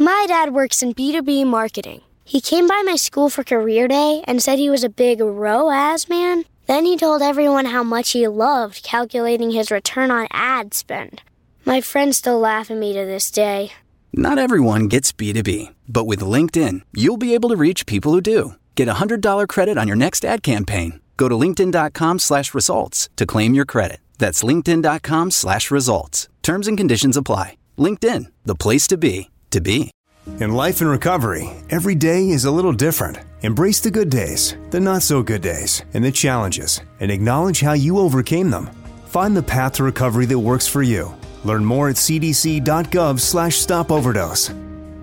My dad works in B2B marketing. He came by my school for career day and said he was a big ROAS man. Then he told everyone how much he loved calculating his return on ad spend. My friends still laugh at me to this day. Not everyone gets B2B, but with LinkedIn, you'll be able to reach people who do. Get a $100 credit on your next ad campaign. Go to linkedin.com/results to claim your credit. That's linkedin.com/results. Terms and conditions apply. LinkedIn, the place to be, to be. In life and recovery, every day is a little different. Embrace the good days, the not so good days, and the challenges, and acknowledge how you overcame them. Find the path to recovery that works for you. Learn more at cdc.gov/stopoverdose.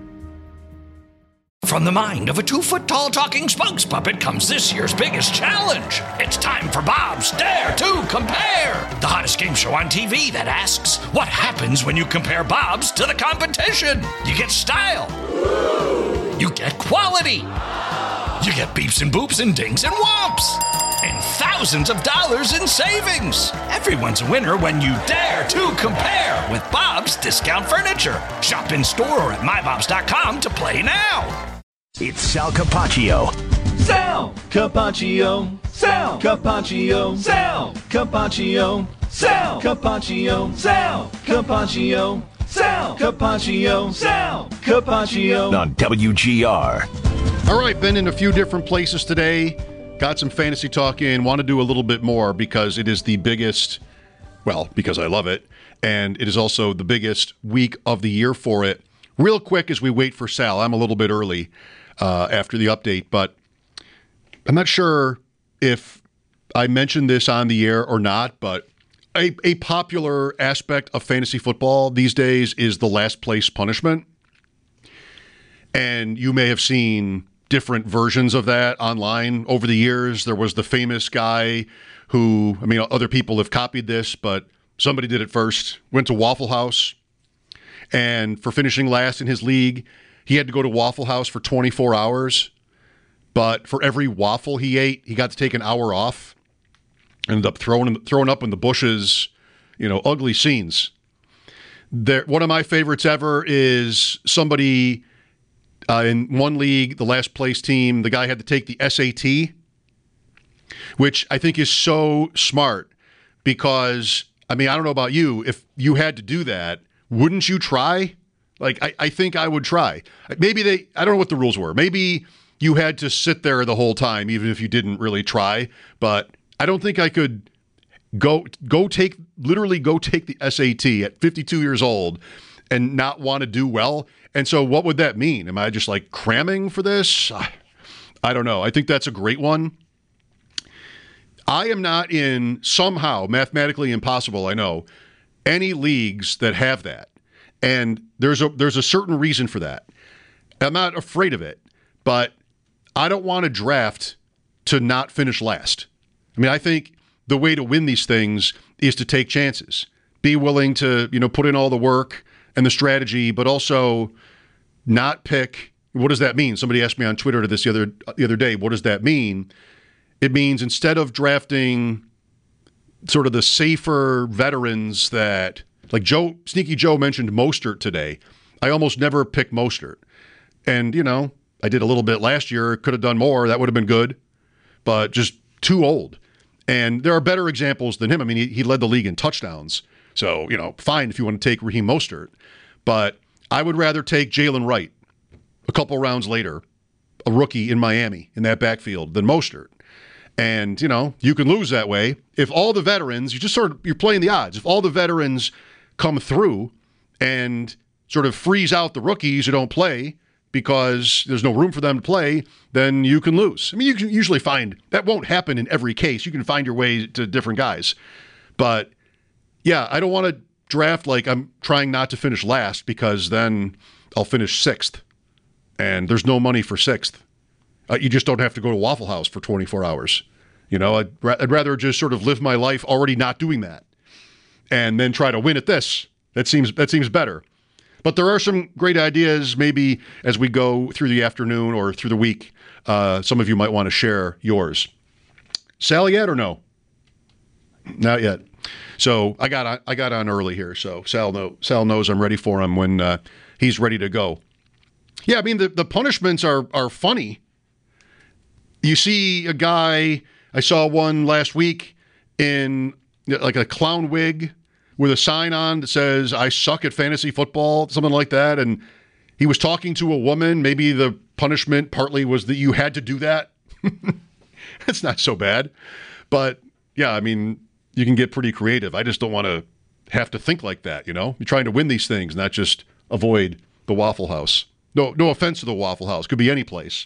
From the mind of a 2-foot-tall talking spokes puppet comes this year's biggest challenge. It's time for Bob's Dare to Compare, the hottest game show on TV that asks, what happens when you compare Bob's to the competition? You get style. You get quality. You get beeps and boops and dings and whomps. And thousands of dollars in savings. Everyone's a winner when you dare to compare with Bob's Discount Furniture. Shop in store or at mybobs.com to play now. It's Sal Capaccio. Sal Capaccio. Sal Capaccio. Sal Capaccio. Sal Capaccio. Sal Capaccio. Sal Capaccio. Sal Capaccio. On WGR. All right, been in a few different places today. Got some fantasy talk in. Want to do a little bit more because it is the biggest, well, because I love it, and it is also the biggest week of the year for it. Real quick as we wait for Sal, I'm a little bit early after the update, but I'm not sure if I mentioned this on the air or not, but a popular aspect of fantasy football these days is the last place punishment. And you may have seen different versions of that online over the years. There was the famous guy who, I mean, other people have copied this, but somebody did it first, went to Waffle House, and for finishing last in his league, he had to go to Waffle House for 24 hours, but for every waffle he ate, he got to take an hour off. Ended up throwing up in the bushes, ugly scenes. One of my favorites ever is somebody in one league, the last place team, the guy had to take the SAT, which I think is so smart because, I mean, I don't know about you. If you had to do that, wouldn't you try? Like, I think I would try. Maybe I don't know what the rules were. Maybe you had to sit there the whole time, even if you didn't really try. But I don't think I could go take the SAT at 52 years old and not want to do well. And so what would that mean? Am I just like cramming for this? I don't know. I think that's a great one. I am not in, somehow, mathematically impossible, I know, any leagues that have that. And there's a certain reason for that. I'm not afraid of it, but I don't want to draft to not finish last. I mean, I think the way to win these things is to take chances. Be willing to, put in all the work and the strategy, but also not pick. What does that mean? Somebody asked me on Twitter this the other day, what does that mean? It means instead of drafting sort of the safer veterans that, like Sneaky Joe mentioned Mostert today. I almost never pick Mostert. And, I did a little bit last year. Could have done more. That would have been good. But just too old. And there are better examples than him. I mean, he led the league in touchdowns. So, fine if you want to take Raheem Mostert. But I would rather take Jalen Wright a couple rounds later, a rookie in Miami in that backfield, than Mostert. And, you can lose that way. If all the veterans, you're playing the odds. If all the veterans come through and sort of freeze out the rookies who don't play because there's no room for them to play, then you can lose. I mean, you can usually find, that won't happen in every case. You can find your way to different guys. But, yeah, I don't want to draft like I'm trying not to finish last because then I'll finish sixth. And there's no money for sixth. You just don't have to go to Waffle House for 24 hours. I'd rather just sort of live my life already not doing that and then try to win at this. That seems better. But there are some great ideas maybe as we go through the afternoon or through the week. Some of you might want to share yours. Sal yet or no? Not yet. So I got on early here. So Sal knows I'm ready for him when he's ready to go. Yeah, I mean, the punishments are funny. You see a guy, I saw one last week in like a clown wig with a sign on that says, "I suck at fantasy football," something like that. And he was talking to a woman. Maybe the punishment partly was that you had to do that. It's not so bad. But yeah, I mean, you can get pretty creative. I just don't want to have to think like that, you know? You're trying to win these things, not just avoid the Waffle House. No offense to the Waffle House. Could be any place.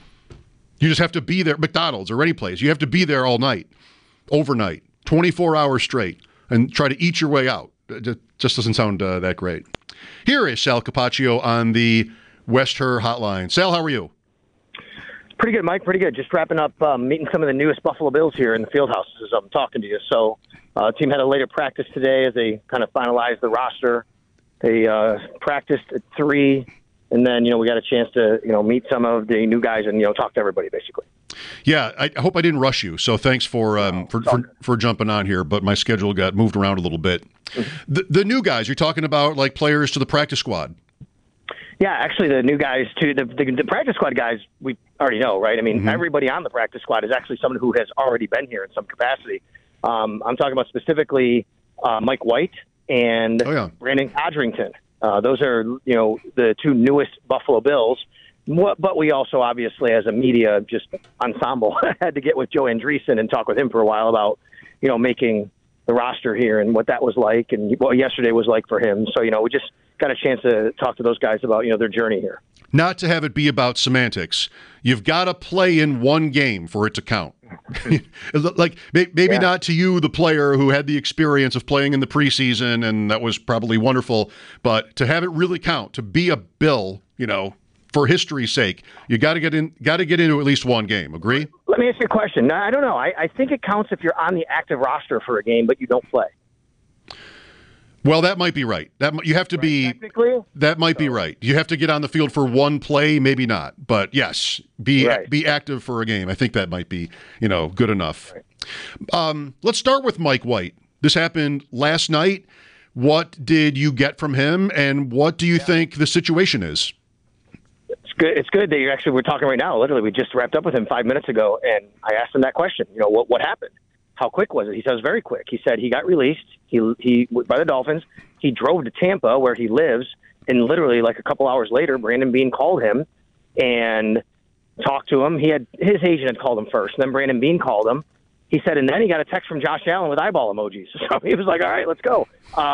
You just have to be there, McDonald's or any place. You have to be there all night, overnight, 24 hours straight, and try to eat your way out. It just doesn't sound that great. Here is Sal Capaccio on the West Her Hotline. Sal, how are you? Pretty good, Mike. Pretty good. Just wrapping up meeting some of the newest Buffalo Bills here in the field house as I'm talking to you. So team had a later practice today as they kind of finalized the roster. They practiced at 3, and then, we got a chance to, meet some of the new guys and, talk to everybody, basically. Yeah, I hope I didn't rush you. So thanks for jumping on here, but my schedule got moved around a little bit. Mm-hmm. The new guys, you're talking about like players to the practice squad. Yeah, actually the new guys, too, the practice squad guys, we already know, right? I mean, Everybody on the practice squad is actually someone who has already been here in some capacity. I'm talking about specifically Mike White and Brandon Codrington. Those are, the 2 newest Buffalo Bills. But we also, obviously, as a media just ensemble, had to get with Joe Andreessen and talk with him for a while about, making the roster here and what that was like and what yesterday was like for him. So, we just got a chance to talk to those guys about, their journey here. Not to have it be about semantics. You've got to play in one game for it to count. Like maybe not to you, the player who had the experience of playing in the preseason, and that was probably wonderful, but to have it really count, to be a Bill, for history's sake, you got to get into at least one game. Agree? Let me ask you a question. No, I don't know. I think it counts if you're on the active roster for a game, but you don't play. Well, that might be right. You have to be. Technically, that might be right. You have to get on the field for one play, maybe not, but yes, be active for a game. I think that might be, good enough. Right. Let's start with Mike White. This happened last night. What did you get from him, and what do you think the situation is? It's good that we're talking right now. Literally, we just wrapped up with him 5 minutes ago, and I asked him that question. What happened? How quick was it? He said it was very quick. He said he got released he by the Dolphins. He drove to Tampa, where he lives, and literally like a couple hours later, Brandon Beane called him and talked to him. His agent had called him first, and then Brandon Beane called him. He said, and then he got a text from Josh Allen with eyeball emojis. So he was like, all right, let's go.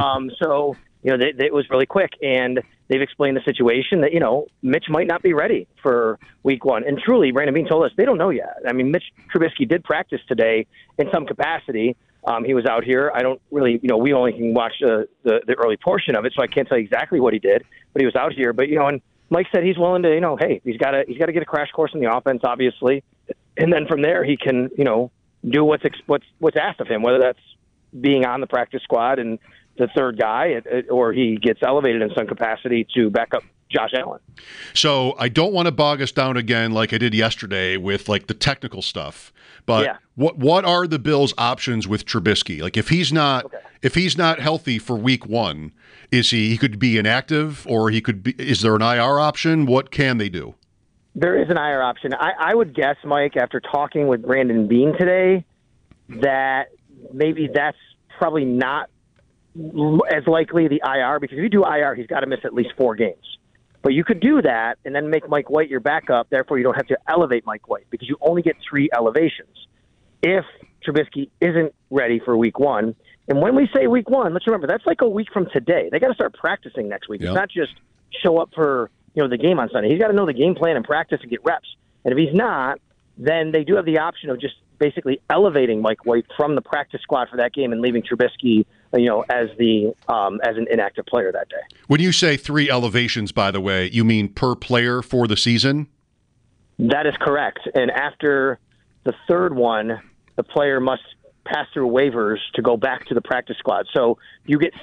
It was really quick, and they've explained the situation that, Mitch might not be ready for week 1. And truly, Brandon Beane told us they don't know yet. I mean, Mitch Trubisky did practice today in some capacity. He was out here. I don't really, we only can watch the early portion of it, so I can't tell you exactly what he did, but he was out here. But, and Mike said he's willing to, hey, he's got to get a crash course in the offense, obviously. And then from there, he can, do what's asked of him, whether that's being on the practice squad and the third guy, or he gets elevated in some capacity to back up Josh Allen. So I don't want to bog us down again like I did yesterday with like the technical stuff. But what are the Bills' options with Trubisky? Like if he's not healthy for week 1, he could be inactive, or is there an IR option? What can they do? There is an IR option. I would guess, Mike, after talking with Brandon Beane today, that maybe that's probably not as likely the IR, because if you do IR, he's got to miss at least 4 games. But you could do that and then make Mike White your backup. Therefore, you don't have to elevate Mike White because you only get 3 elevations. If Trubisky isn't ready for week 1, and when we say week 1, let's remember that's like a week from today. They got to start practicing next week. Yep. It's not just show up for the game on Sunday. He's got to know the game plan and practice and get reps. And if he's not, then they do have the option of just basically elevating Mike White from the practice squad for that game and leaving Trubisky, as an inactive player that day. When you say 3 elevations, by the way, you mean per player for the season? That is correct. And after the third one, the player must pass through waivers to go back to the practice squad. So you get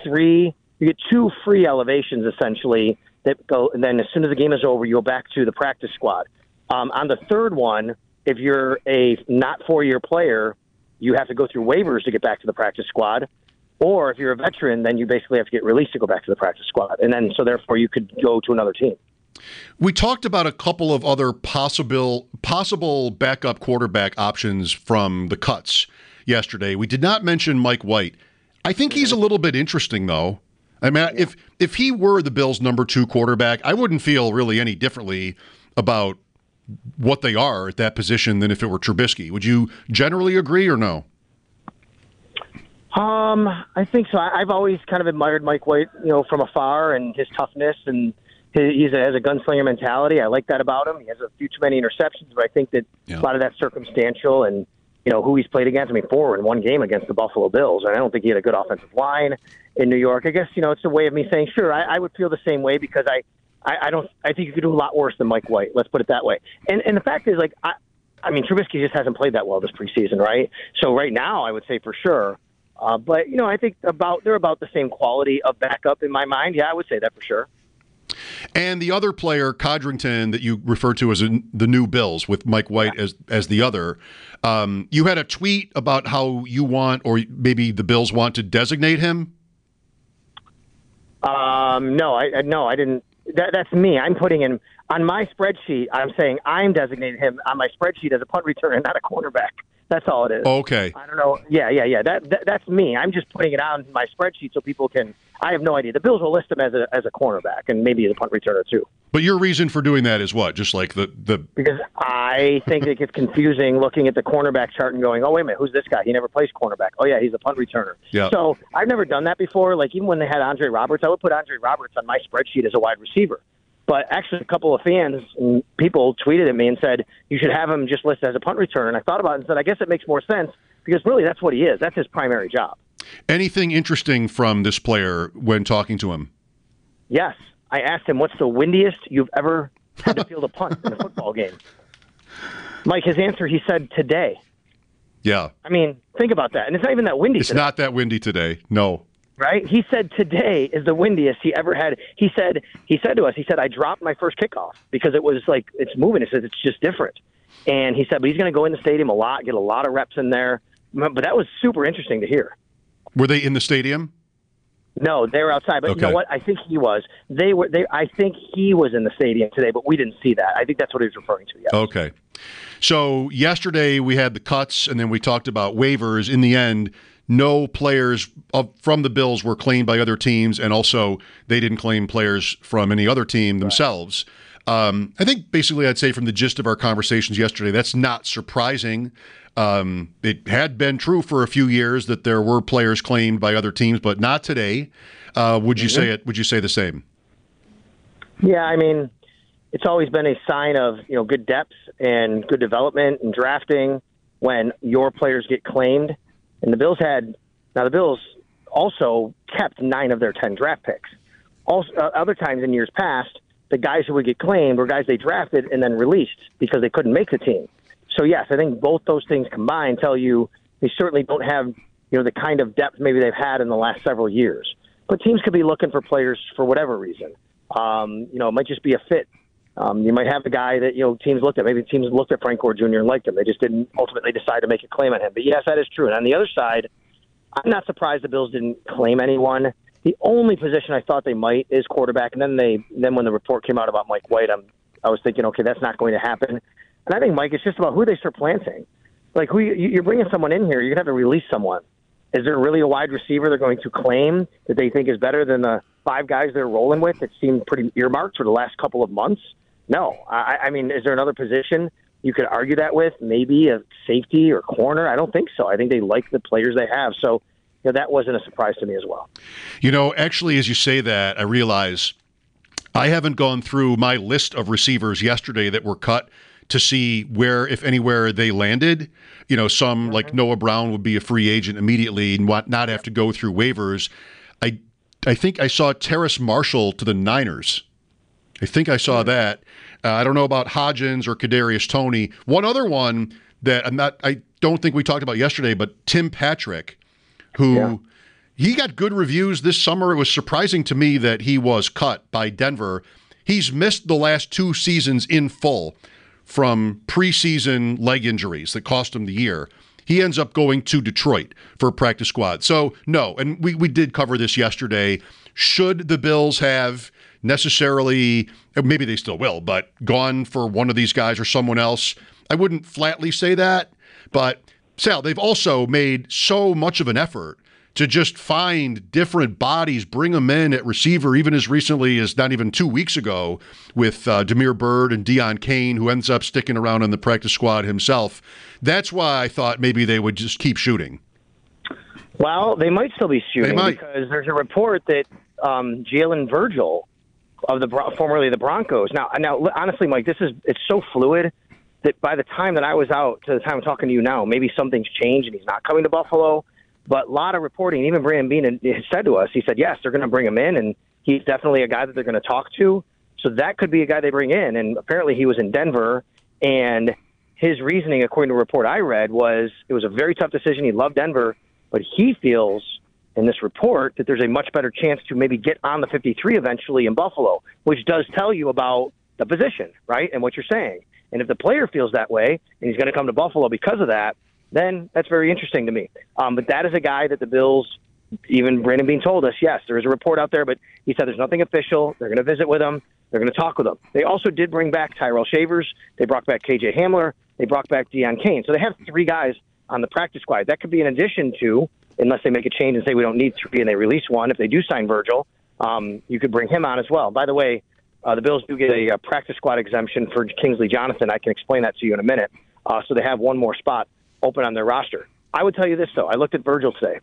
2 free elevations essentially that go, and then as soon as the game is over, you go back to the practice squad. On the third one, if you're a not 4-year player, you have to go through waivers to get back to the practice squad. Or if you're a veteran, then you basically have to get released to go back to the practice squad. And then, so therefore, you could go to another team. We talked about a couple of other possible backup quarterback options from the cuts yesterday. We did not mention Mike White. I think he's a little bit interesting, though. I mean, if he were the Bills' number 2 quarterback, I wouldn't feel really any differently about what they are at that position than if it were Trubisky. Would you generally agree or no? I think so. I've always kind of admired Mike White, from afar, and his toughness, and he has a gunslinger mentality. I like that about him. He has a few too many interceptions, but I think that a lot of that's circumstantial and, who he's played against. I mean, 4 in one game against the Buffalo Bills, and I don't think he had a good offensive line in New York. I guess, it's a way of me saying, sure, I would feel the same way because I think you could do a lot worse than Mike White. Let's put it that way. And the fact is, I mean, Trubisky just hasn't played that well this preseason, right? So right now, I would say for sure. But, I think they're about the same quality of backup in my mind. Yeah, I would say that for sure. And the other player, Codrington, that you refer to as the new Bills with Mike White as the other, you had a tweet about how you want, or maybe the Bills want to designate him? No, I didn't. That's me. I'm putting him on my spreadsheet. I'm saying I'm designating him on my spreadsheet as a punt returner, not a cornerback. That's all it is. Okay. I don't know. Yeah. That's me. I'm just putting it on my spreadsheet so people can. I have no idea. The Bills will list him as a cornerback and maybe as a punt returner too. But your reason for doing that is what? Just like the because I think it gets confusing looking at the cornerback chart and going, oh wait a minute, who's this guy? He never plays cornerback. Oh yeah, he's a punt returner. Yeah. So I've never done that before. Like even when they had Andre Roberts, I would put Andre Roberts on my spreadsheet as a wide receiver. But actually, a couple of fans and people tweeted at me and said, you should have him just listed as a punt returner. And I thought about it and said, I guess it makes more sense because really that's what he is. That's his primary job. Anything interesting from this player when talking to him? Yes. I asked him, what's the windiest you've ever had to field a punt in a football game? Mike, his answer, he said, today. Yeah. I mean, think about that. And it's not even that windy today. It's not that windy today. No. Right? He said today is the windiest he ever had. He said to us, I dropped my first kickoff because it was like, it's moving. He said, it's just different. And he said, but he's going to go in the stadium a lot, get a lot of reps in there. But that was super interesting to hear. Were they in the stadium? No, they were outside. But You know what? I think he was. I think he was in the stadium today, but we didn't see that. I think that's what he was referring to. Yes. Okay. So yesterday we had the cuts, and then we talked about waivers. In the end, no players from the Bills were claimed by other teams, and also they didn't claim players from any other team themselves. I think basically I'd say from the gist of our conversations yesterday, that's not surprising. It had been true for a few years that there were players claimed by other teams, but not today. Would you say it? Would you say the same? Yeah, I mean, it's always been a sign of good depth and good development and drafting when your players get claimed. And the Bills also kept 9 of their 10 draft picks. Also, other times in years past, the guys who would get claimed were guys they drafted and then released because they couldn't make the team. So, yes, I think both those things combined tell you they certainly don't have, the kind of depth maybe they've had in the last several years. But teams could be looking for players for whatever reason. It might just be a fit. You might have the guy that, teams looked at. Maybe teams looked at Frank Gore Jr. and liked him. They just didn't ultimately decide to make a claim on him. But, yes, that is true. And on the other side, I'm not surprised the Bills didn't claim anyone. The only position I thought they might is quarterback. And then when the report came out about Mike White, I was thinking, okay, that's not going to happen. And I think, Mike, it's just about who they start planting. Like, who you're bringing someone in here, you're going to have to release someone. Is there really a wide receiver they're going to claim that they think is better than the 5 guys they're rolling with that seem pretty earmarked for the last couple of months? No. I mean, is there another position you could argue that with? Maybe a safety or corner? I don't think so. I think they like the players they have. So, that wasn't a surprise to me as well. Actually, as you say that, I realize I haven't gone through my list of receivers yesterday that were cut to see where, if anywhere, they landed. Some like Noah Brown would be a free agent immediately and not have to go through waivers. I think I saw Terrace Marshall to the Niners. I think I saw that. I don't know about Hodgins or Kadarius Toney. One other one that I don't think we talked about yesterday, but Tim Patrick, who he got good reviews this summer. It was surprising to me that he was cut by Denver. He's missed the last 2 seasons in full from preseason leg injuries that cost him the year. He ends up going to Detroit for a practice squad. So, no, and we did cover this yesterday. Should the Bills have necessarily, maybe they still will, but gone for one of these guys or someone else. I wouldn't flatly say that, but Sal, they've also made so much of an effort to just find different bodies, bring them in at receiver, even as recently as not even 2 weeks ago with Damiere Byrd and Deon Cain, who ends up sticking around on the practice squad himself. That's why I thought maybe they would just keep shooting. Well, they might still be shooting because there's a report that Jalen Virgil of formerly the Broncos. Now, honestly, Mike, it's so fluid that by the time that I was out to the time I'm talking to you now, maybe something's changed and he's not coming to Buffalo. But a lot of reporting, even Brandon Beane has said to us, he said, yes, they're going to bring him in, and he's definitely a guy that they're going to talk to. So that could be a guy they bring in. And apparently he was in Denver, and his reasoning, according to a report I read, was it was a very tough decision. He loved Denver, but he feels in this report that there's a much better chance to maybe get on the 53 eventually in Buffalo, which does tell you about the position, right, and what you're saying. And if the player feels that way and he's going to come to Buffalo because of that, then that's very interesting to me. But that is a guy that the Bills, even Brandon Beane told us, yes, there is a report out there, but he said there's nothing official. They're going to visit with him. They're going to talk with him. They also did bring back Tyrell Shavers. They brought back KJ Hamler. They brought back Deon Cain. So they have 3 guys on the practice squad. That could be in addition to, unless they make a change and say we don't need 3 and they release 1, if they do sign Virgil, you could bring him on as well. By the way, the Bills do get a practice squad exemption for Kingsley Jonathan. I can explain that to you in a minute. So they have one more spot open on their roster. I would tell you this, though. I looked at Virgil today.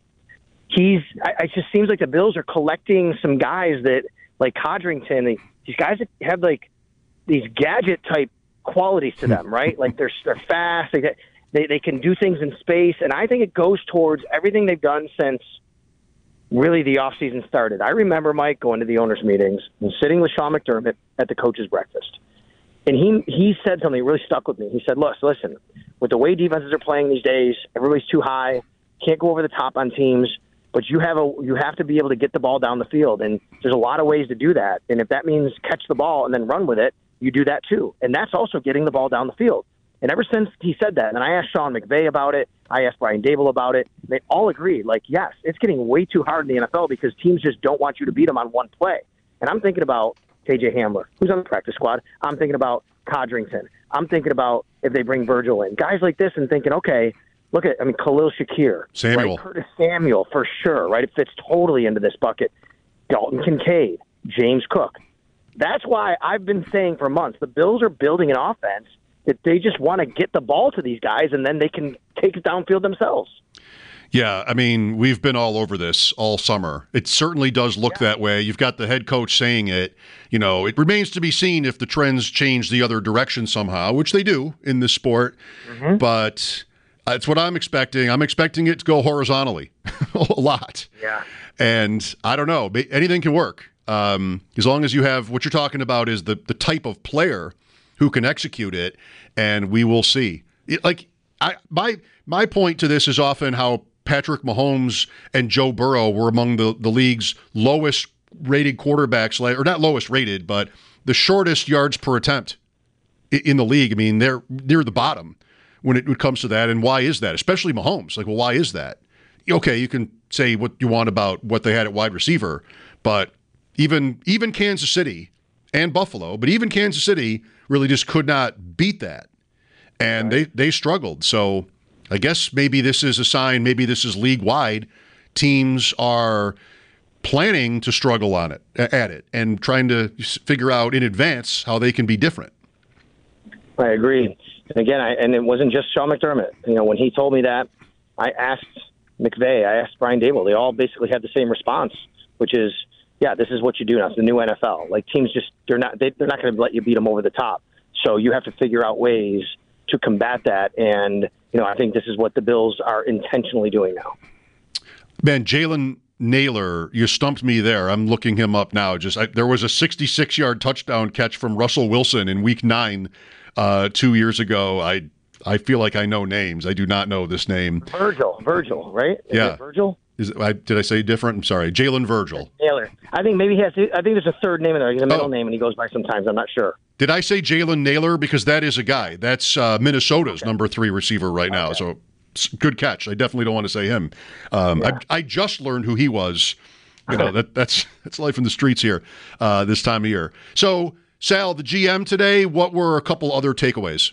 It just seems like the Bills are collecting some guys that, like Codrington, these guys that have, like, these gadget-type qualities to them, right? Like, they're fast. They can do things in space, and I think it goes towards everything they've done since really the offseason started. I remember, Mike, going to the owners' meetings and sitting with Sean McDermott at the coach's breakfast. And he said something that really stuck with me. He said, listen, with the way defenses are playing these days, everybody's too high, can't go over the top on teams, but you have to be able to get the ball down the field. And there's a lot of ways to do that. And if that means catch the ball and then run with it, you do that too. And that's also getting the ball down the field. And ever since he said that, and I asked Sean McVay about it, I asked Brian Daboll about it, they all agreed, like, yes, it's getting way too hard in the NFL because teams just don't want you to beat them on one play. And I'm thinking about KJ Hamler, who's on the practice squad. I'm thinking about Codrington. I'm thinking about if they bring Virgil in. Guys like this and thinking, okay, Khalil Shakir. Samuel. Right? Curtis Samuel, for sure, right? It fits totally into this bucket. Dalton Kincaid, James Cook. That's why I've been saying for months, the Bills are building an offense that they just want to get the ball to these guys and then they can take it downfield themselves. Yeah, I mean, we've been all over this all summer. It certainly does look that way. You've got the head coach saying it. You know, it remains to be seen if the trends change the other direction somehow, which they do in this sport. Mm-hmm. But it's what I'm expecting. I'm expecting it to go horizontally a lot. Yeah. And I don't know. Anything can work. As long as you have what you're talking about is the type of player who can execute it, and we will see. My point to this is often how Patrick Mahomes and Joe Burrow were among the league's lowest rated quarterbacks, or not lowest rated, but the shortest yards per attempt in the league. I mean, they're near the bottom when it comes to that. And why is that? Especially Mahomes. Like, well, why is that? Okay, you can say what you want about what they had at wide receiver, but even Kansas City and Buffalo, but even Kansas City really just could not beat that. And they struggled. So I guess maybe this is a sign, maybe this is league-wide. Teams are planning to struggle at it and trying to figure out in advance how they can be different. I agree. And again, and it wasn't just Sean McDermott. You know, when he told me that, I asked McVay, I asked Brian Daboll. They all basically had the same response, which is, yeah, this is what you do now. It's the new NFL. Like, teams just, they're not going to let you beat them over the top. So you have to figure out ways to combat that. And, you know, I think this is what the Bills are intentionally doing now. Man, Jalen Naylor, you stumped me there. I'm looking him up now. There was a 66-yard touchdown catch from Russell Wilson in Week 9 2 years ago. I feel like I know names. I do not know this name. Virgil, right? Is it Virgil? Did I say different? I'm sorry. Jalen Virgil. Naylor. I think maybe I think there's a third name in there. He's a middle name, and he goes by sometimes. I'm not sure. Did I say Jalen Naylor? Because that is a guy. That's Minnesota's number 3 receiver right now. So good catch. I definitely don't want to say him. I just learned who he was That's life in the streets here this time of year. So, Sal, the GM today, what were a couple other takeaways?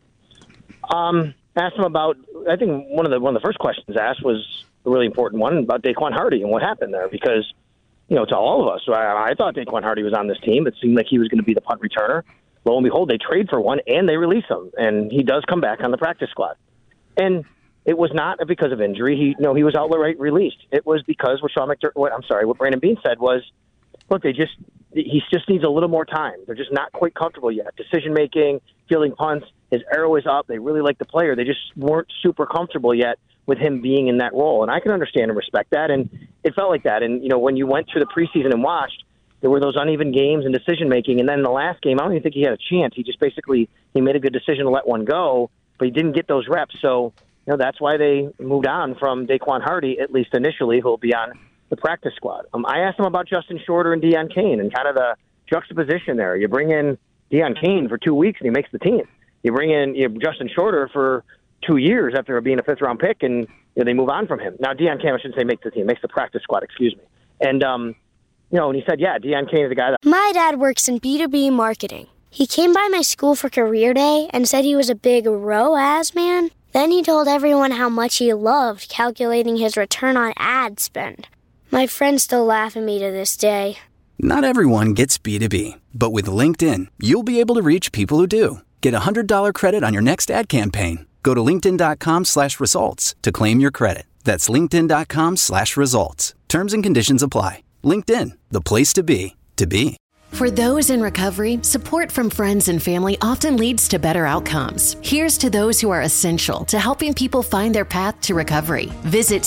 Asked him about, I think one of the first questions asked was a really important one about Daquan Hardy and what happened there, because, to all of us, I thought Daquan Hardy was on this team. It seemed like he was going to be the punt returner. Lo and behold, they trade for one and they release him, and he does come back on the practice squad. And it was not because of injury. He was outright released. It was because what Brandon Beane said was, look, he just needs a little more time. They're just not quite comfortable yet. Decision making, fielding punts, his arrow is up. They really like the player. They just weren't super comfortable yet with him being in that role. And I can understand and respect that. And it felt like that. And, when you went through the preseason and watched, there were those uneven games and decision making. And then in the last game, I don't even think he had a chance. He just basically, he made a good decision to let one go, but he didn't get those reps. So, that's why they moved on from Daquan Hardy, at least initially, who will be on the practice squad. I asked him about Justin Shorter and Deon Cain and kind of the juxtaposition there. You bring in Deon Cain for 2 weeks and he makes the team. You bring in Justin Shorter for 2 years after being a fifth-round pick, and they move on from him. Now, Deon Cain, I shouldn't say makes the team, makes the practice squad, excuse me. And, and he said, Deon Cain is the guy that... My dad works in B2B marketing. He came by my school for career day and said he was a big ROAS man. Then he told everyone how much he loved calculating his return on ad spend. My friends still laugh at me to this day. Not everyone gets B2B, but with LinkedIn, you'll be able to reach people who do. Get a $100 credit on your next ad campaign. Go to linkedin.com/results to claim your credit. That's linkedin.com/results. Terms and conditions apply. LinkedIn, the place to be, to be. For those in recovery, support from friends and family often leads to better outcomes. Here's to those who are essential to helping people find their path to recovery. Visit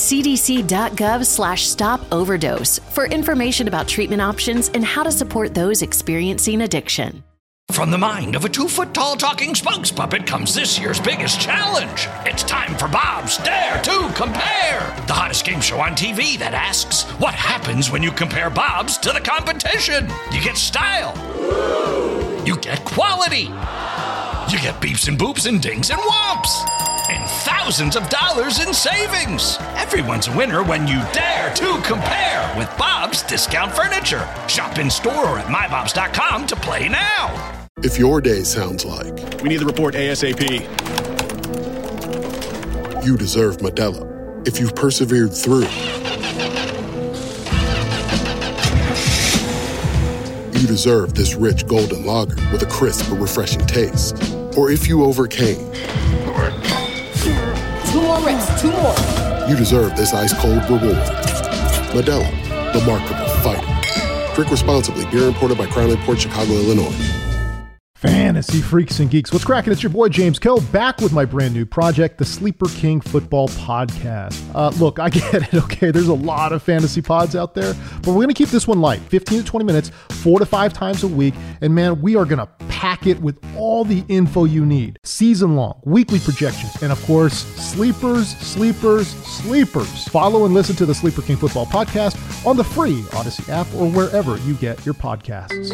cdc.gov/stop-overdose for information about treatment options and how to support those experiencing addiction. From the mind of a 2-foot-tall talking spokes puppet comes this year's biggest challenge. It's time for Bob's Dare to Compare, the hottest game show on TV that asks, what happens when you compare Bob's to the competition? You get style. You get quality. You get beeps and boops and dings and whomps. And thousands of dollars in savings. Everyone's a winner when you dare to compare with Bob's Discount Furniture. Shop in store or at mybobs.com to play now. If your day sounds like... We need the report ASAP. You deserve Modelo. If you've persevered through... You deserve this rich golden lager with a crisp but refreshing taste. Or if you overcame... 2 more reps, 2 more. You deserve this ice-cold reward. Modelo, the Markable Fighter. Drink responsibly. Beer imported by Crown Imports, Chicago, Illinois. Fantasy freaks and geeks. What's cracking? It's your boy James Koh back with my brand new project, the Sleeper King Football Podcast. Look, I get it, okay? There's a lot of fantasy pods out there, but we're going to keep this one light, 15 to 20 minutes, 4 to 5 times a week. And man, we are going to pack it with all the info you need. Season long, weekly projections, and of course, sleepers. Follow and listen to the Sleeper King Football Podcast on the free Odyssey app or wherever you get your podcasts.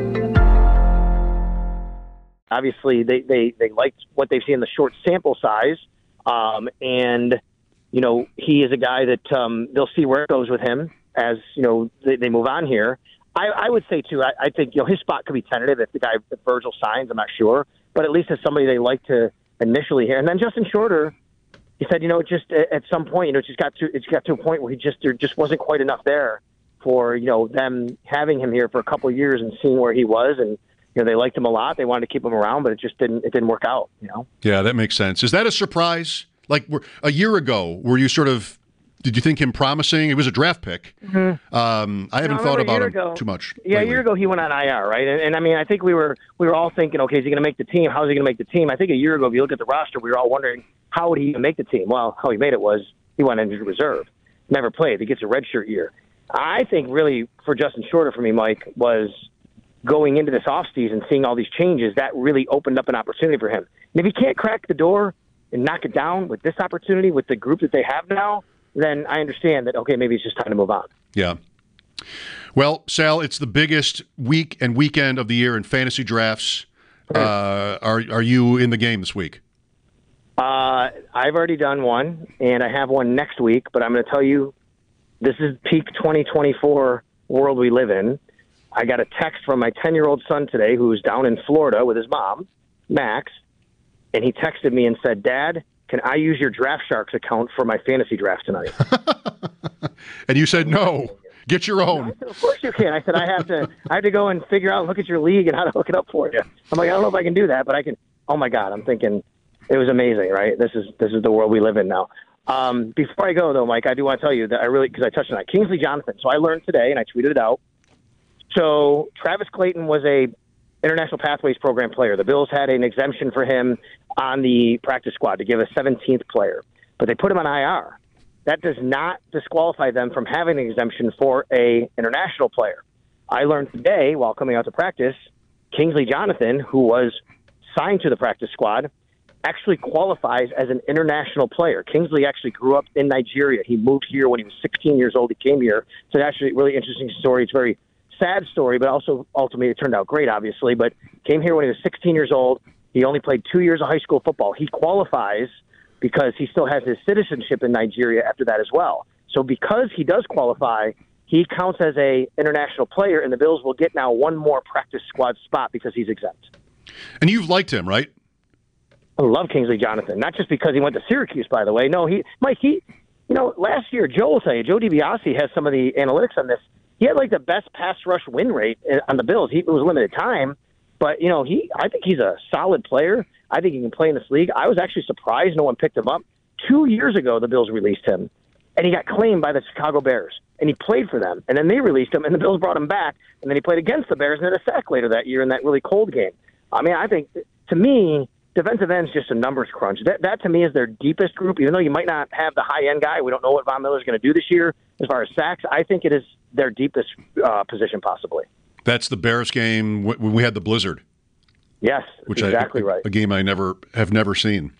Obviously, they liked what they've seen in the short sample size, and he is a guy that they'll see where it goes with him as they move on here. I would say too, I think his spot could be tentative if Virgil signs. I'm not sure, but at least as somebody they like to initially hear. And then Justin Shorter, he said, just at some point, it got to a point where there just wasn't quite enough there for them having him here for a couple of years and seeing where he was. And they liked him a lot. They wanted to keep him around, but it didn't work out, Yeah, that makes sense. Is that a surprise? Like a year ago, were you did you think him promising? It was a draft pick. Mm-hmm. I haven't thought about him too much. Yeah, lately. A year ago he went on IR, right? And I mean, I think we were all thinking, okay, is he going to make the team? How is he going to make the team? I think a year ago, if you look at the roster, we were all wondering, how would he even make the team? Well, how he made it was he went into reserve. Never played. He gets a redshirt year. I think really for Justin Shorter, for me, Mike, was going into this offseason, seeing all these changes, that really opened up an opportunity for him. And if he can't crack the door and knock it down with this opportunity, with the group that they have now, then I understand that, okay, maybe it's just time to move on. Yeah. Well, Sal, it's the biggest week and weekend of the year in fantasy drafts. Are you in the game this week? I've already done one, and I have one next week, but I'm going to tell you this is peak 2024 world we live in. I got a text from my 10-year-old son today who's down in Florida with his mom, Max, and he texted me and said, Dad, can I use your Draft Sharks account for my fantasy draft tonight? And you said no. Get your own. I said, of course you can. I said, I have to go and figure out, look at your league and how to hook it up for you. I'm like, I don't know if I can do that, but I can. Oh my God, I'm thinking it was amazing, right? This is the world we live in now. Before I go though, Mike, I do want to tell you that because I touched on that, Kingsley Jonathan. So I learned today and I tweeted it out. So Travis Clayton was a International Pathways Program player. The Bills had an exemption for him on the practice squad to give a 17th player, but they put him on IR. That does not disqualify them from having an exemption for a international player. I learned today while coming out to practice, Kingsley Jonathan, who was signed to the practice squad, actually qualifies as an international player. Kingsley actually grew up in Nigeria. He moved here when he was 16 years old. He came here. So it's actually a really interesting story. It's a very sad story, but also ultimately it turned out great, obviously. But came here when he was 16 years old. He only played 2 years of high school football. He qualifies because he still has his citizenship in Nigeria after that as well. So because he does qualify, he counts as a international player, and the Bills will get now one more practice squad spot because he's exempt. And you've liked him, right? I love Kingsley Jonathan, not just because he went to Syracuse, by the way. No, last year, Joe will tell you, Joe DiBiase has some of the analytics on this. He had like the best pass rush win rate on the Bills. It was limited time, but I think he's a solid player. I think he can play in this league. I was actually surprised no one picked him up. 2 years ago, the Bills released him, and he got claimed by the Chicago Bears, and he played for them. And then they released him, and the Bills brought him back, and then he played against the Bears and had a sack later that year in that really cold game. I mean, I think, to me, defensive end's just a numbers crunch. That to me, is their deepest group. Even though you might not have the high-end guy, we don't know what Von Miller's going to do this year as far as sacks. I think it is their deepest position possibly. That's the Bears game when we had the blizzard. Yes, exactly right. A game I have never seen.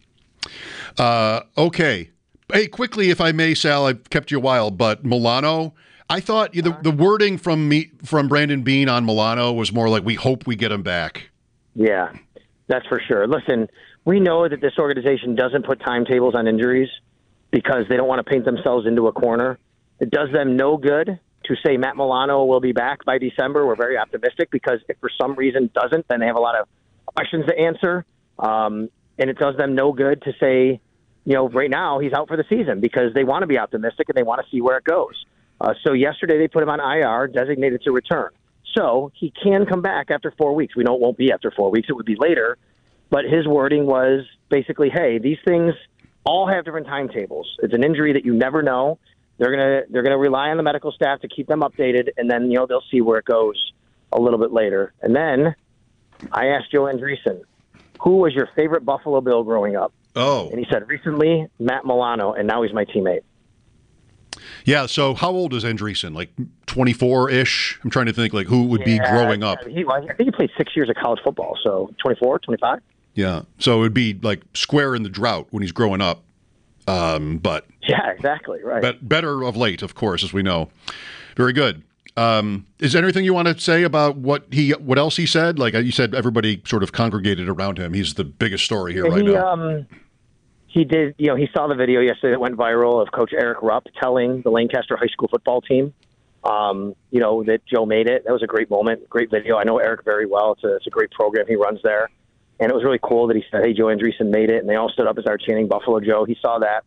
Okay. Hey, quickly, if I may, Sal, I've kept you a while, but Milano, I thought the wording from Brandon Beane on Milano was more like, we hope we get him back. Yeah, that's for sure. Listen, we know that this organization doesn't put timetables on injuries because they don't want to paint themselves into a corner. It does them no good to say Matt Milano will be back by December. We're very optimistic because if for some reason it doesn't, then they have a lot of questions to answer. And it does them no good to say, right now he's out for the season because they want to be optimistic and they want to see where it goes. So yesterday they put him on IR, designated to return. So he can come back after 4 weeks. We know it won't be after 4 weeks. It would be later. But his wording was basically, hey, these things all have different timetables. It's an injury that you never know. They're gonna rely on the medical staff to keep them updated, and then they'll see where it goes a little bit later. And then I asked Joe Andreessen, who was your favorite Buffalo Bill growing up? Oh. And he said, recently, Matt Milano, and now he's my teammate. Yeah, so how old is Andreessen? Like 24-ish? I'm trying to think like who would be growing up. I think he played 6 years of college football, so 24, 25? Yeah, so it would be like square in the drought when he's growing up. But yeah, exactly, right. But better of late, of course, as we know. Very good. Is there anything you want to say about what else he said? Like you said, everybody sort of congregated around him. He's the biggest story here right now. He did, he saw the video yesterday that went viral of Coach Eric Rupp telling the Lancaster High School football team, that Joe made it. That was a great moment, great video. I know Eric very well. It's a great program he runs there. And it was really cool that he said, hey, Joe Andreessen made it. And they all stood up and started chanting Buffalo Joe. He saw that.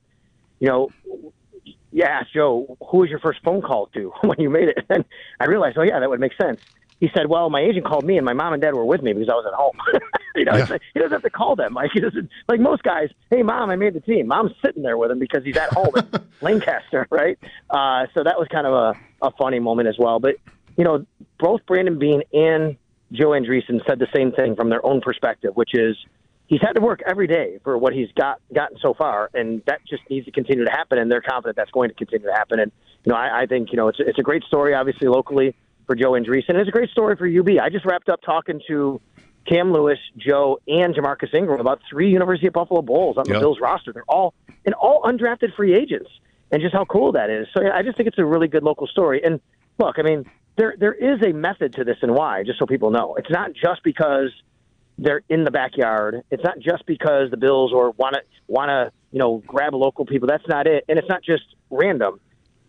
Asked Joe, who was your first phone call to when you made it? And I realized, that would make sense. He said, well, my agent called me and my mom and dad were with me because I was at home. He doesn't have to call them. Like, he doesn't, like most guys, hey, Mom, I made the team. Mom's sitting there with him because he's at home in Lancaster, right? So that was kind of a funny moment as well. But, both Brandon Beane and Joe Andreessen said the same thing from their own perspective, which is he's had to work every day for what he's gotten so far, and that just needs to continue to happen, and they're confident that's going to continue to happen. And, I think, it's a great story, obviously, locally for Joe Andreessen. And it's a great story for UB. I just wrapped up talking to Cam Lewis, Joe, and Jamarcus Ingram about 3 University of Buffalo Bulls on the Bills roster. They're all undrafted free agents, and just how cool that is. So I just think it's a really good local story. And look, I mean, there is a method to this and why, just so people know. It's not just because they're in the backyard. It's not just because the Bills want to grab local people. That's not it. And it's not just random.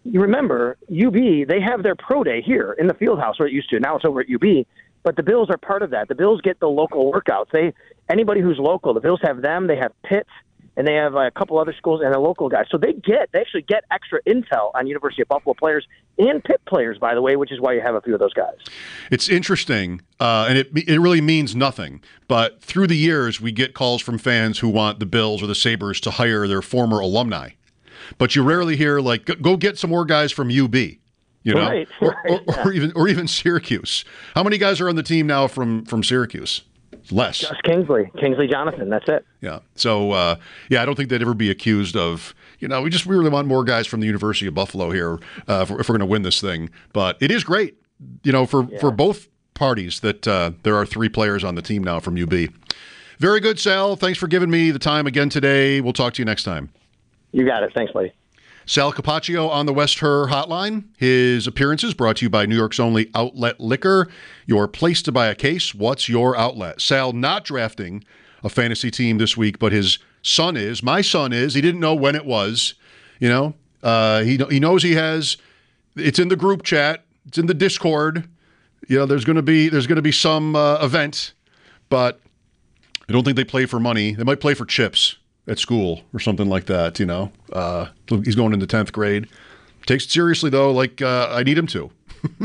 you remember, UB, they have their pro day here in the field house where it used to. Now it's over at UB. But the Bills are part of that. The Bills get the local workouts. Anybody who's local, the Bills have them. They have Pitt, and they have a couple other schools and the local guys. So they actually get extra intel on University of Buffalo players and Pitt players, by the way, which is why you have a few of those guys. It's interesting, and it really means nothing. But through the years, we get calls from fans who want the Bills or the Sabres to hire their former alumni. But you rarely hear, like, go get some more guys from UB. You know, right. or even Syracuse. How many guys are on the team now from Syracuse? Less. Just Kingsley Jonathan. That's it. Yeah. So I don't think they'd ever be accused of. We really want more guys from the University of Buffalo here if we're going to win this thing. But it is great, for both parties that there are 3 players on the team now from UB. Very good, Sal. Thanks for giving me the time again today. We'll talk to you next time. You got it. Thanks, buddy. Sal Capaccio on the West Her Hotline. His appearances brought to you by New York's only outlet liquor. Your place to buy a case. What's your outlet? Sal not drafting a fantasy team this week, but his son is. My son is. He didn't know when it was. He knows he has. It's in the group chat. It's in the Discord. There's going to be some event, but I don't think they play for money. They might play for chips at school or something like that, He's going into 10th grade. Takes it seriously, though, like I need him to.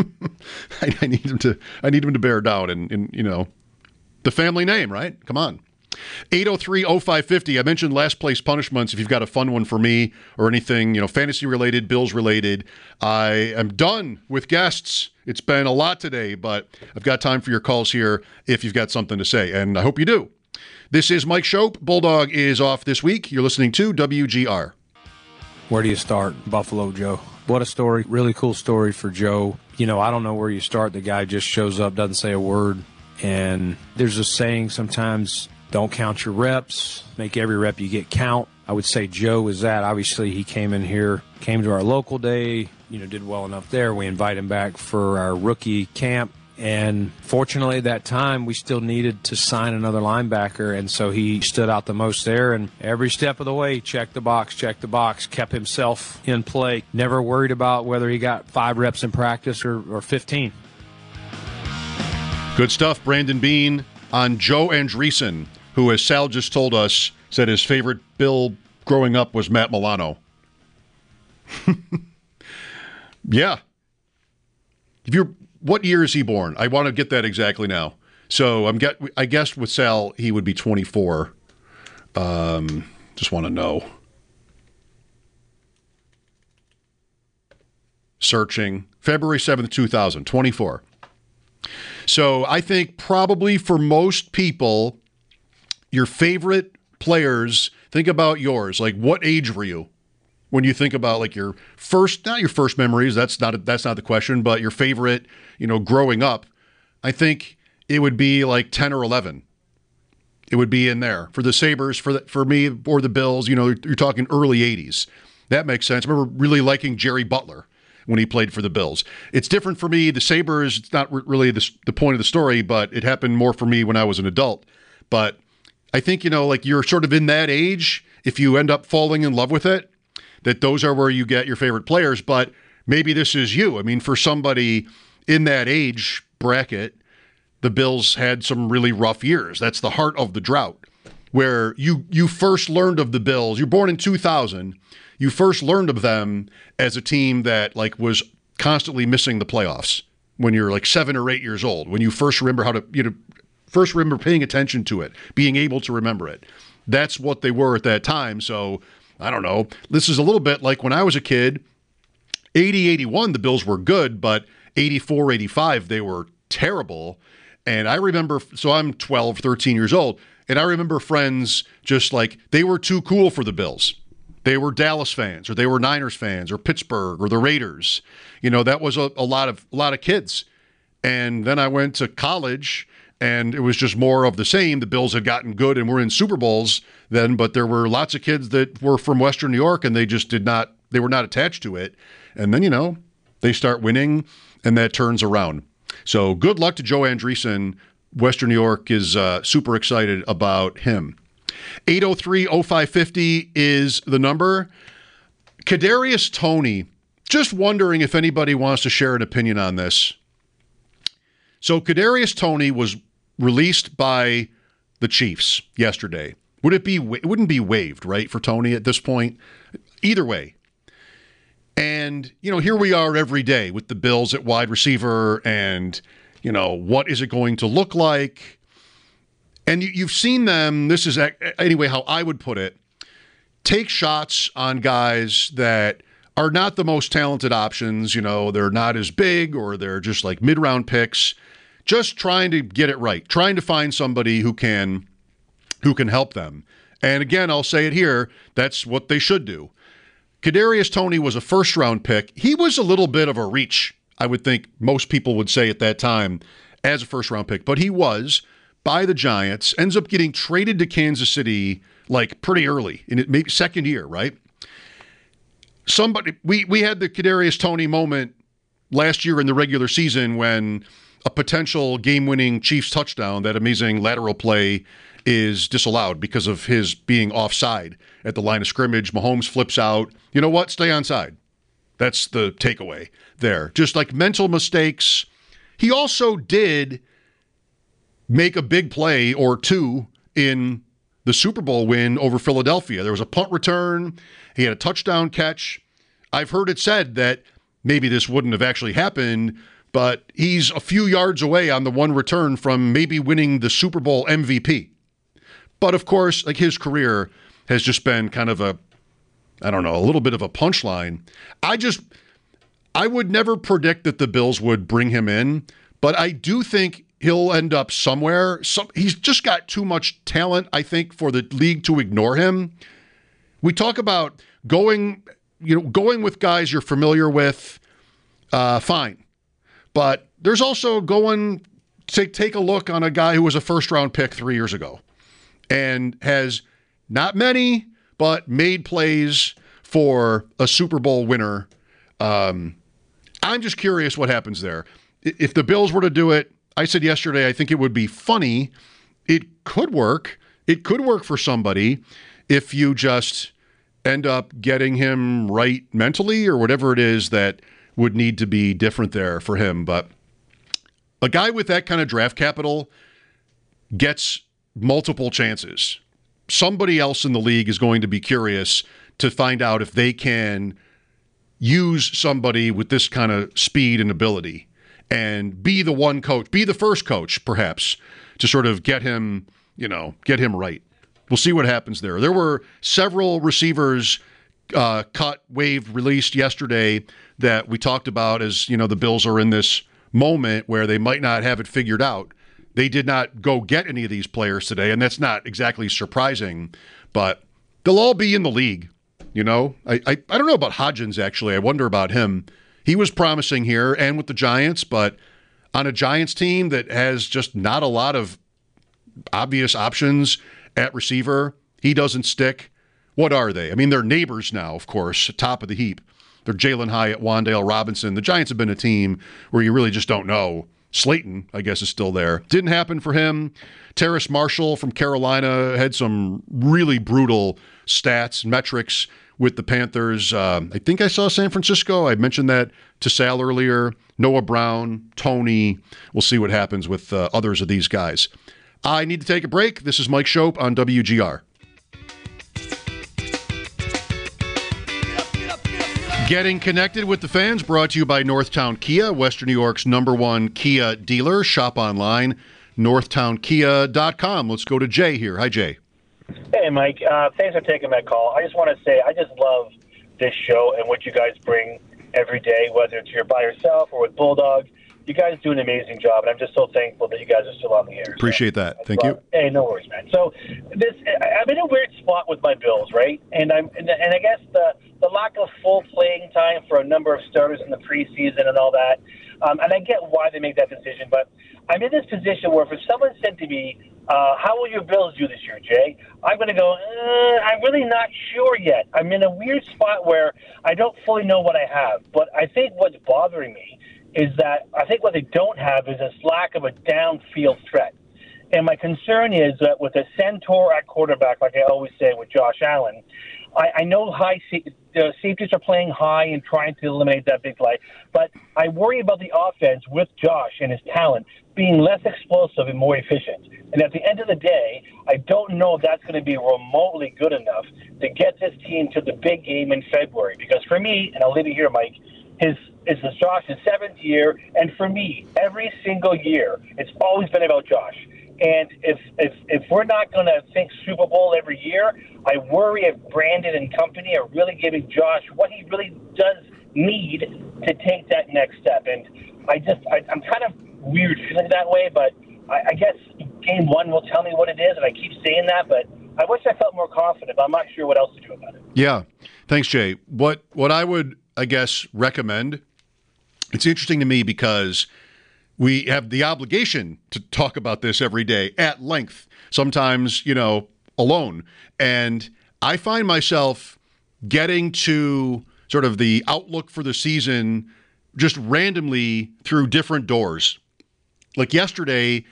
I need him to bear down and the family name, right? Come on. 803-0550. I mentioned last place punishments. If you've got a fun one for me or anything, fantasy related, Bills related, I am done with guests. It's been a lot today, but I've got time for your calls here if you've got something to say, and I hope you do. This is Mike Shope. Bulldog is off this week. You're listening to WGR. Where do you start? Buffalo Joe. What a story. Really cool story for Joe. I don't know where you start. The guy just shows up, doesn't say a word. And there's a saying sometimes, don't count your reps. Make every rep you get count. I would say Joe is that. Obviously, he came in here, came to our local day, did well enough there. We invite him back for our rookie camp. And fortunately, at that time, we still needed to sign another linebacker, and so he stood out the most there. And every step of the way, checked the box, kept himself in play. Never worried about whether he got 5 reps in practice or 15. Good stuff, Brandon Beane on Joe Andreessen, who, as Sal just told us, said his favorite Bill growing up was Matt Milano. Yeah. What year is he born? I want to get that exactly now. So I guess with Sal, he would be 24. Just want to know. Searching. February 7th, 2000, 24. So I think probably for most people, your favorite players, think about yours. Like, what age were you when you think about like your first, not your first memories, that's not the question, but your favorite, growing up? I think it would be like 10 or 11. It would be in there. For the Sabres, for me, or the Bills, you're talking early 80s. That makes sense. I remember really liking Jerry Butler when he played for the Bills. It's different for me. The Sabres, it's not really the point of the story, but it happened more for me when I was an adult. But I think, like you're sort of in that age, if you end up falling in love with it, that those are where you get your favorite players. But maybe this is you. I mean, for somebody in that age bracket, the Bills had some really rough years. That's the heart of the drought, where you first learned of the Bills. You're born in 2000. You first learned of them as a team that like was constantly missing the playoffs when you're like 7 or 8 years old. When you first remember first remember paying attention to it, being able to remember it. That's what they were at that time. So I don't know. This is a little bit like when I was a kid. 80, 81, the Bills were good, but 84, 85, they were terrible. And I remember, so I'm 12, 13 years old, and I remember friends just like, they were too cool for the Bills. They were Dallas fans, or they were Niners fans, or Pittsburgh, or the Raiders. That was a lot of kids. And then I went to college, and it was just more of the same. The Bills had gotten good and were in Super Bowls then, but there were lots of kids that were from Western New York, and they just they were not attached to it. And then, they start winning, and that turns around. So good luck to Joe Andreessen. Western New York is super excited about him. 803-0550 is the number. Kadarius Toney just wondering if anybody wants to share an opinion on this. So Kadarius Toney was released by the Chiefs yesterday. It wouldn't be waived, right, for Toney at this point? Either way. And, here we are every day with the Bills at wide receiver and, what is it going to look like? And you've seen them, this is anyway how I would put it, take shots on guys that are not the most talented options. They're not as big or they're just like mid-round picks, just trying to get it right, trying to find somebody who can help them. And again, I'll say it here, that's what they should do. Kadarius Toney was a first-round pick. He was a little bit of a reach, I would think most people would say at that time, as a first-round pick. But he was, by the Giants, ends up getting traded to Kansas City like pretty early, in maybe second year, right? We had the Kadarius Toney moment last year in the regular season when a potential game-winning Chiefs touchdown, that amazing lateral play, is disallowed because of his being offside at the line of scrimmage. Mahomes flips out. You know what? Stay onside. That's the takeaway there. Just like mental mistakes. He also did make a big play or two in the Super Bowl win over Philadelphia. There was a punt return. He had a touchdown catch. I've heard it said that maybe this wouldn't have actually happened, but he's a few yards away on the one return from maybe winning the Super Bowl MVP. But of course, like his career has just been kind of a little bit of a punchline. I would never predict that the Bills would bring him in, but I do think he'll end up somewhere. He's just got too much talent, I think, for the league to ignore him. We talk about going with guys you're familiar with, fine. But there's also going to take a look on a guy who was a first-round pick 3 years ago and has not many, but made plays for a Super Bowl winner. I'm just curious what happens there. If the Bills were to do it, I said yesterday, I think it would be funny. It could work. It could work for somebody if you just end up getting him right mentally or whatever it is that would need to be different there for him. But a guy with that kind of draft capital gets multiple chances. Somebody else in the league is going to be curious to find out if they can use somebody with this kind of speed and ability and be the one coach, be the first coach, perhaps, to sort of get him right. We'll see what happens there. There were several receivers cut, waived, released yesterday that we talked about as, the Bills are in this moment where they might not have it figured out. They did not go get any of these players today, and that's not exactly surprising, but they'll all be in the league. I don't know about Hodgins, actually. I wonder about him. He was promising here and with the Giants, but on a Giants team that has just not a lot of obvious options at receiver, he doesn't stick. What are they? I mean, they're neighbors now, of course, top of the heap. They're Jalen Hyatt, Wan'Dale Robinson. The Giants have been a team where you really just don't know. Slayton, I guess, is still there. Didn't happen for him. Terrace Marshall from Carolina had some really brutal stats, metrics with the Panthers. I think I saw San Francisco. I mentioned that to Sal earlier. Noah Brown, Toney. We'll see what happens with others of these guys. I need to take a break. This is Mike Schopp on WGR. Getting connected with the fans brought to you by Northtown Kia, Western New York's #1 Kia dealer. Shop online, northtownkia.com. Let's go to Jay here. Hi, Jay. Hey, Mike. Thanks for taking my call. I just want to say I just love this show and what you guys bring every day, whether it's you're by yourself or with Bulldog. You guys do an amazing job, and I'm just so thankful that you guys are still on the air. Appreciate that. Thank you. Hey, no worries, man. So I'm in a weird spot with my Bills, right? And I guess the lack of full playing time for a number of starters in the preseason and all that, and I get why they make that decision, but I'm in this position where if someone said to me, how will your Bills do this year, Jay? I'm going to go, I'm really not sure yet. I'm in a weird spot where I don't fully know what I have, but I think what's bothering me is that I think what they don't have is this lack of a downfield threat. And my concern is that with a centaur at quarterback, like I always say with Josh Allen, I know safeties are playing high and trying to eliminate that big play, but I worry about the offense with Josh and his talent being less explosive and more efficient. And at the end of the day, I don't know if that's going to be remotely good enough to get this team to the big game in February. Because for me, and I'll leave it here, Mike, this is Josh's 7th year, and for me, every single year, it's always been about Josh. And if we're not going to think Super Bowl every year, I worry if Brandon and company are really giving Josh what he really does need to take that next step. And I'm kind of weird feeling that way, but I guess game one will tell me what it is, and I keep saying that, but I wish I felt more confident, but I'm not sure what else to do about it. Yeah. Thanks, Jay. What I would, I guess, recommend, it's interesting to me because we have the obligation to talk about this every day at length, sometimes, alone. And I find myself getting to sort of the outlook for the season just randomly through different doors. Like yesterday,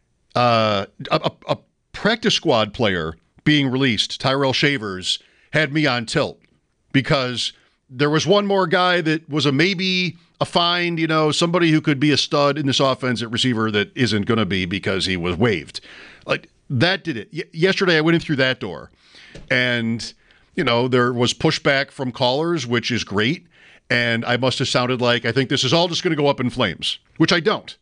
a practice squad player being released, Tyrell Shavers, had me on tilt because there was one more guy that was a maybe, a find, somebody who could be a stud in this offense at receiver that isn't going to be because he was waived. Like, that did it. Yesterday, I went in through that door. And, there was pushback from callers, which is great. And I must have sounded like I think this is all just going to go up in flames, which I don't.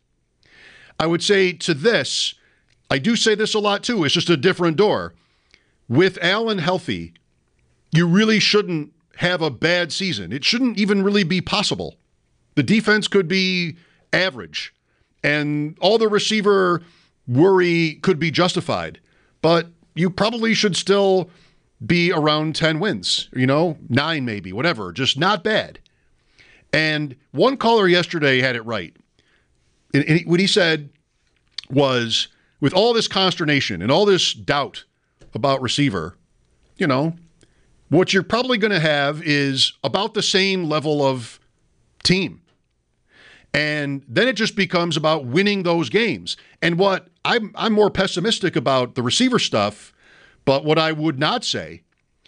I would say to this, I do say this a lot too, it's just a different door. With Allen healthy, you really shouldn't have a bad season. It shouldn't even really be possible. The defense could be average, and all the receiver worry could be justified. But you probably should still be around 10 wins, 9 maybe, whatever, just not bad. And one caller yesterday had it right. And what he said was, with all this consternation and all this doubt about receiver, what you're probably going to have is about the same level of team. And then it just becomes about winning those games. And what I'm more pessimistic about the receiver stuff, but what I would not say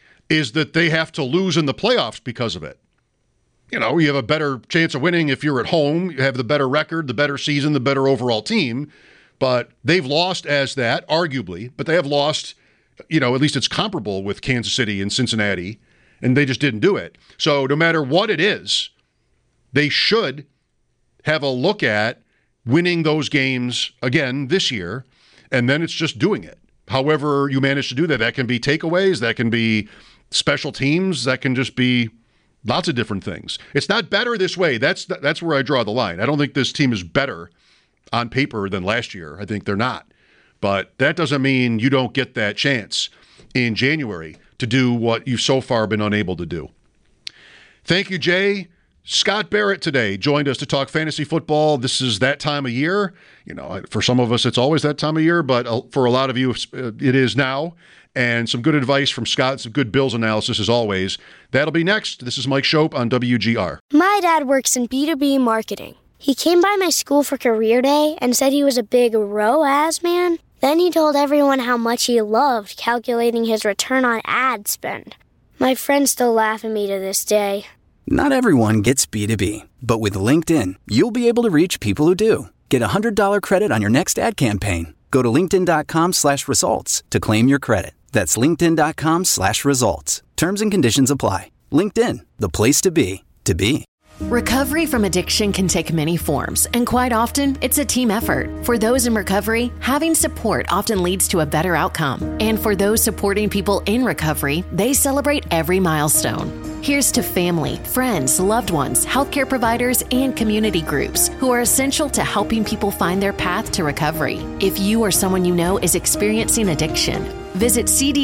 is that they have to lose in the playoffs because of it. You have a better chance of winning if you're at home, you have the better record, the better season, the better overall team. But they've lost as that, arguably, but they have lost, at least it's comparable with Kansas City and Cincinnati, and they just didn't do it. So no matter what it is, they should have a look at winning those games again this year, and then it's just doing it. However you manage to do that, that can be takeaways, that can be special teams, that can just be lots of different things. It's not better this way. That's where I draw the line. I don't think this team is better on paper than last year. I think they're not. But that doesn't mean you don't get that chance in January to do what you've so far been unable to do. Thank you, Jay. Scott Barrett today joined us to talk fantasy football. This is that time of year. For some of us, it's always that time of year, but for a lot of you, it is now. And some good advice from Scott, some good Bills analysis as always. That'll be next. This is Mike Shope on WGR. My dad works in B2B marketing. He came by my school for career day and said he was a big ROAS man. Then he told everyone how much he loved calculating his return on ad spend. My friends still laugh at me to this day. Not everyone gets B2B, but with LinkedIn, you'll be able to reach people who do. Get a $100 credit on your next ad campaign. Go to linkedin.com/results to claim your credit. That's linkedin.com/results. Terms and conditions apply. LinkedIn, the place to be, to be. Recovery from addiction can take many forms, and quite often, it's a team effort. For those in recovery, having support often leads to a better outcome. And for those supporting people in recovery, they celebrate every milestone. Here's to family, friends, loved ones, healthcare providers, and community groups who are essential to helping people find their path to recovery. If you or someone you know is experiencing addiction, visit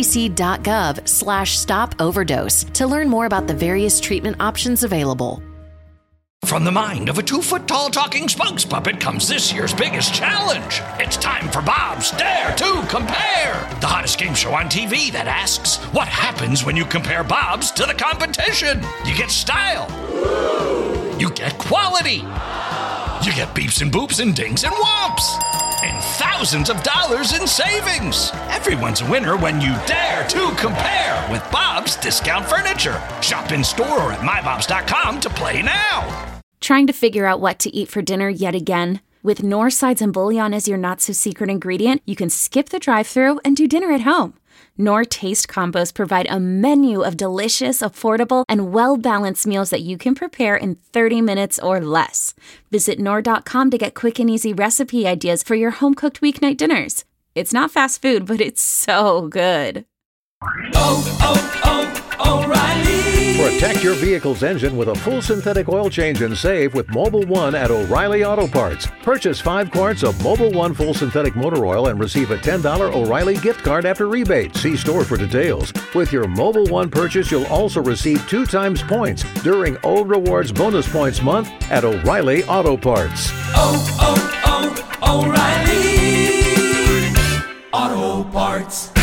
cdc.gov/stop-overdose to learn more about the various treatment options available. From the mind of a 2-foot-tall talking Spunks puppet comes this year's biggest challenge. It's time for Bob's Dare to Compare, the hottest game show on TV that asks, what happens when you compare Bob's to the competition? You get style. You get quality. You get beeps and boops and dings and whomps. And thousands of dollars in savings. Everyone's a winner when you dare to compare with Bob's Discount Furniture. Shop in store or at mybobs.com to play now. Trying to figure out what to eat for dinner yet again? With Knorr sides and bouillon as your not-so-secret ingredient, you can skip the drive-thru and do dinner at home. Knorr Taste Combos provide a menu of delicious, affordable, and well-balanced meals that you can prepare in 30 minutes or less. Visit Knorr.com to get quick and easy recipe ideas for your home-cooked weeknight dinners. It's not fast food, but it's so good. O'Reilly. Protect your vehicle's engine with a full synthetic oil change and save with Mobil 1 at O'Reilly Auto Parts. Purchase 5 quarts of Mobil 1 full synthetic motor oil and receive a $10 O'Reilly gift card after rebate. See store for details. With your Mobil 1 purchase, you'll also receive 2 times points during O Rewards Bonus Points Month at O'Reilly Auto Parts. O'Reilly Auto Parts.